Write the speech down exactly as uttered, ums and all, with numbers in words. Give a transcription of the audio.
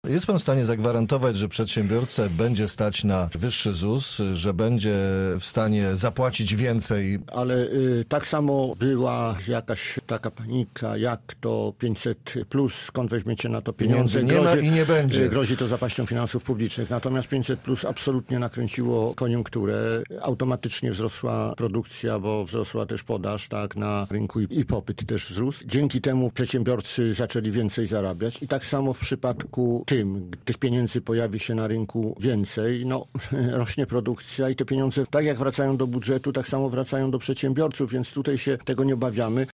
Jest pan w stanie zagwarantować, że przedsiębiorcę będzie stać na wyższy Z U S, że będzie w stanie zapłacić więcej? Ale y, tak samo była jakaś taka panika, jak to pięćset plus, skąd weźmiecie na to pieniądze? Pieniędzy nie ma grozi, i nie będzie. Grozi to zapaścią finansów publicznych. Natomiast pięćset plus absolutnie nakręciło koniunkturę. Automatycznie wzrosła produkcja, bo wzrosła też podaż tak, na rynku i, i popyt też wzrósł. Dzięki temu przedsiębiorcy zaczęli więcej zarabiać i tak samo w przypadku tym, tych pieniędzy pojawi się na rynku więcej, no rośnie produkcja i te pieniądze tak jak wracają do budżetu, tak samo wracają do przedsiębiorców, więc tutaj się tego nie obawiamy.